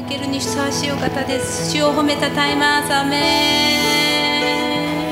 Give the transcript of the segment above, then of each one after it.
受けるにふさわしいお方です。主を褒めたたえます。アーメ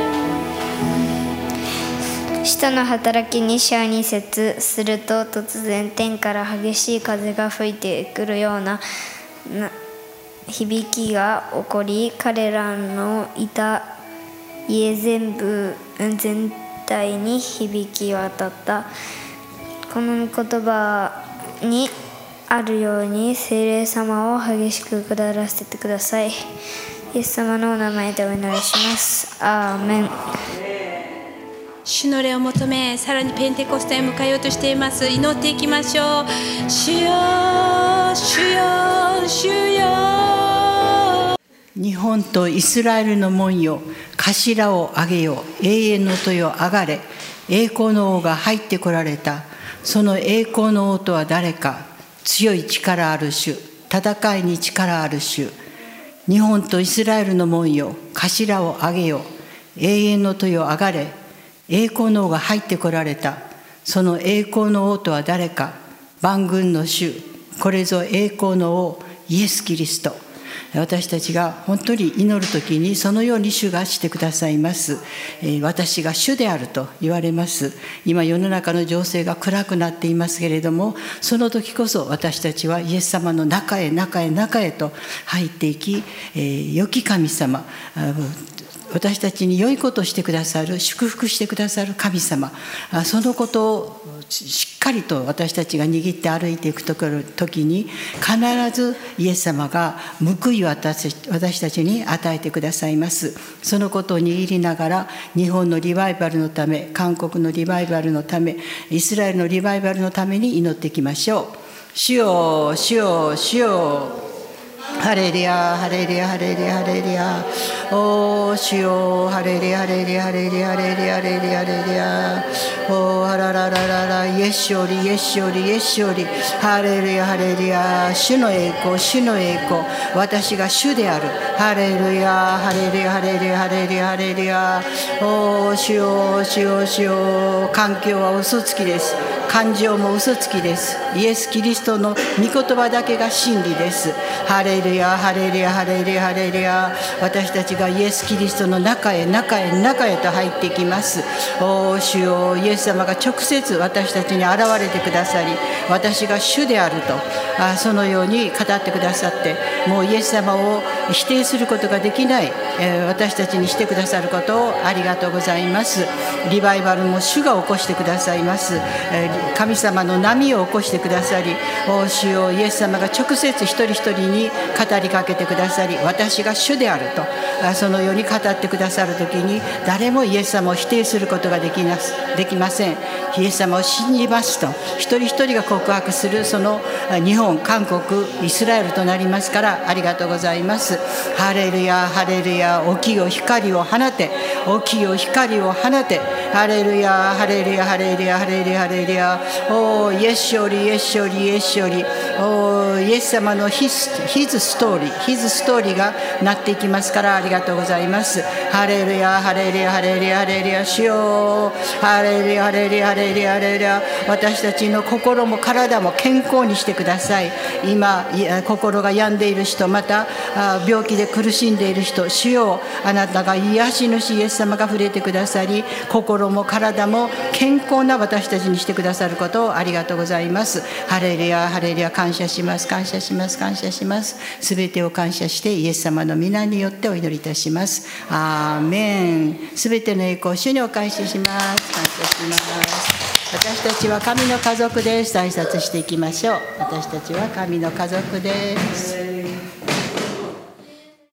ン。使徒の働き2章2節。すると突然天から激しい風が吹いてくるような響きが起こり、彼らのいた家全体に響き渡った。この言葉にあるように、聖霊様を激しく下らせてください。イエス様のお名前でお祈りします。アーメン。 主の霊を求め、さらにペンテコステへ向かようとしています。祈っていきましょう。主よ、主よ、主よ。 日本とイスラエルの門よ、頭を上げよ、永遠の戸よ上がれ。栄光の王が入ってこられた。その栄光の王とは誰か。強い力ある主、戦いに力ある主。日本とイスラエルの門よ、頭を上げよ、永遠の戸よ上がれ。栄光の王が入ってこられた。その栄光の王とは誰か。万軍の主、これぞ栄光の王、イエス・キリスト。私たちが本当に祈るときにそのように主がしてくださいます。私が主であると言われます。今世の中の情勢が暗くなっていますけれども、その時こそ私たちはイエス様の中へと入っていき、良き神様、私たちに良いことをしてくださる、祝福してくださる神様、そのことをしっかりと私たちが握って歩いていく時に、必ずイエス様が報いを私たちに与えてくださいます。そのことを握りながら、日本のリバイバルのため、韓国のリバイバルのため、イスラエルのリバイバルのために祈っていきましょう。主よ、主よ、主よ。ハレリア、ハレリア、ハレリア、ハレリア。おー、主よ、ハレリア、ハレリア、ハレリア、ハレリア、ハレリア、ハレリア。おー、ハラララララ、イエスより、イエスより、イエスより。ハレリア、ハレリア。主の栄光、主の栄光。私が主である。ハレルヤ、ハレリア、ハレリア、ハレリア、ハレリア。おー、主よ、主よ、主よ。環境は嘘つきです。感情も嘘つきです。イエス・キリストの御言葉だけが真理です。ハレルヤ、ハレルヤ、ハレルヤ、ハレルヤ。私たちがイエス・キリストの中へと入っていきます。おー、主よ、イエス様が直接私たちに現れてくださり、私が主であると、そのように語ってくださって、もうイエス様を否定することができない、私たちにしてくださることをありがとうございます。リバイバルも主が起こしてくださいます。神様の波を起こしてくださり、主よ、イエス様が直接一人一人に語りかけてくださり、私が主であると、そのように語ってくださるときに、誰もイエス様を否定することができません。イエス様を信じますと一人一人が告白する、その日本、韓国、イスラエルとなりますから、ありがとうございます。ハレルヤ、ハレルヤ。起きよ光を放て、起きよ光を放て。ハレルヤ、ハレルヤ、ハレルヤ、ハレルヤ、ハレルヤ。おー、イエスより、イエスより、イエスより。おー、イエス様のHisストーリーがなっていきますから、ありがとうございます。ハレルヤ、ハレルヤ、ハレルヤ、ハレルヤ。主よ、ハレルヤ、ハレルヤ、ハレルヤ、ハレルヤ。私たちの心も体も健康にしてください。今心が病んでいる人、また病気で苦しんでいる人、主よ、あなたが癒し主イエス様が触れてくださり、心も体も健康な私たちにしてくださることをありがとうございます。ハレルヤ、ハレルヤ。感謝します、感謝します、感謝します。すべてを感謝してイエス様の皆によってお祈りいたします。アーメン。すべての栄光主にお返しします。感謝します。私たちは神の家族です。挨拶していきましょう。私たちは神の家族です。